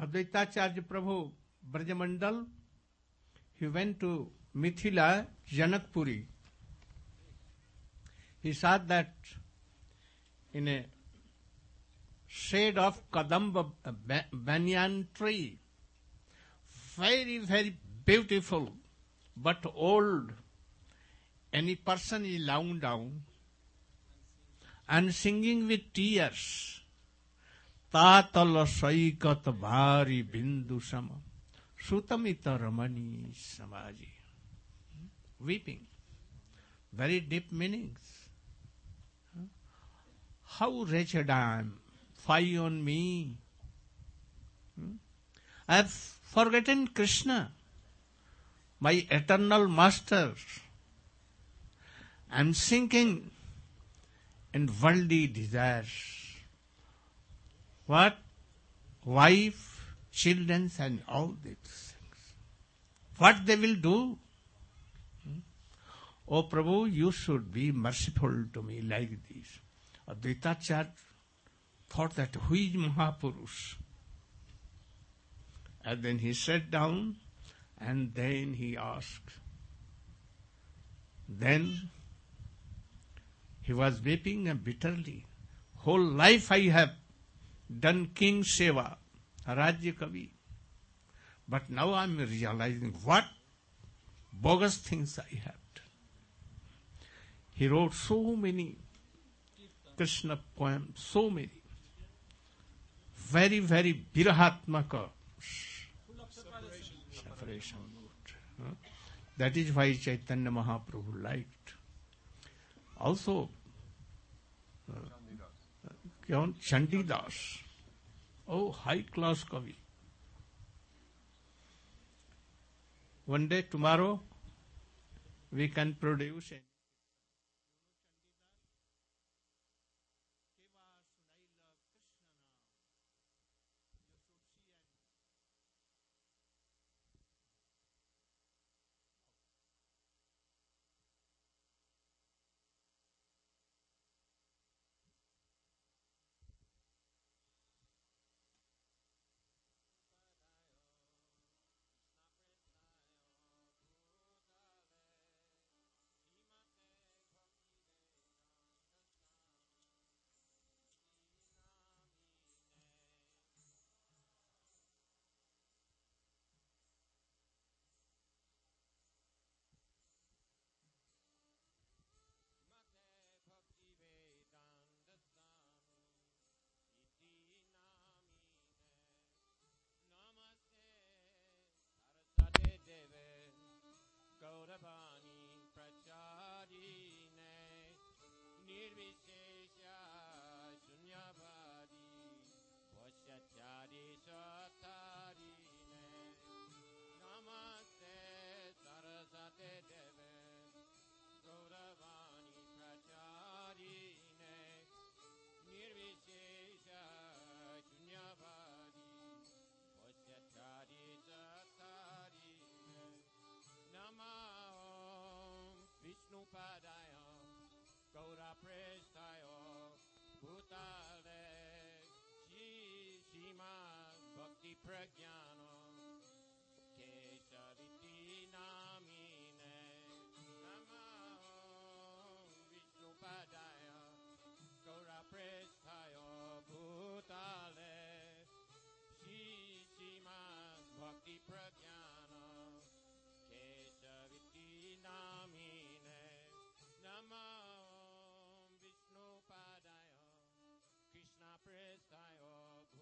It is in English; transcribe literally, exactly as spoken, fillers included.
Advaitacharya Prabhu, Brajamandal, he went to Mithila, Janakpuri. He saw that in a shade of Kadamba banyan tree, very, very beautiful, but old. Any person is lying down and singing with tears. Tatala saikat bhari bindu sama sutamita ramani samaji. Weeping. Very deep meanings. How wretched I am. Fie on me. I have forgotten Krishna, my eternal master. I am sinking in worldly desires. What? Wife, children and all these things. What they will do? Hmm? Oh Prabhu, you should be merciful to me like this. Advaitacharya thought that who is Mahapurush? And then he sat down and then he asked. Then he was weeping bitterly. Whole life I have done King Seva, Rajya Kavi. But now I am realizing what bogus things I have done. He wrote so many Krishna poems, so many. Very, very Virahatmaka. Separation. Separation mood. Huh? That is why Chaitanya Mahaprabhu liked. Also, uh, Chandidas. Oh, high class Kavi. One day, tomorrow, we can produce a Gaura Prestayo Bhutale Shri Shima Bhakti Pragyan